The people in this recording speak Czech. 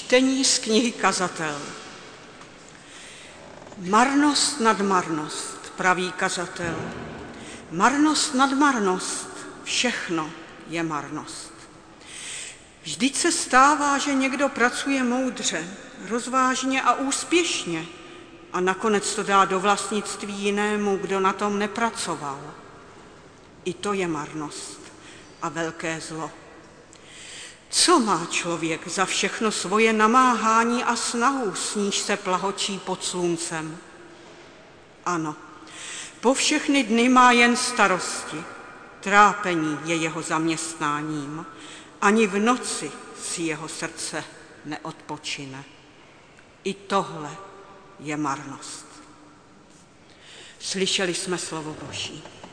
Čtení z knihy Kazatel. Marnost nad marnost, praví kazatel. Marnost nad marnost, všechno je marnost. Vždyť se stává, že někdo pracuje moudře, rozvážně a úspěšně a nakonec to dá do vlastnictví jinému, kdo na tom nepracoval. I to je marnost a velké zlo. Co má člověk za všechno svoje namáhání a snahu, s níž se plahočí pod sluncem? Ano, po všechny dny má jen starosti, trápení je jeho zaměstnáním, ani v noci si jeho srdce neodpočine. I tohle je marnost. Slyšeli jsme slovo Boží.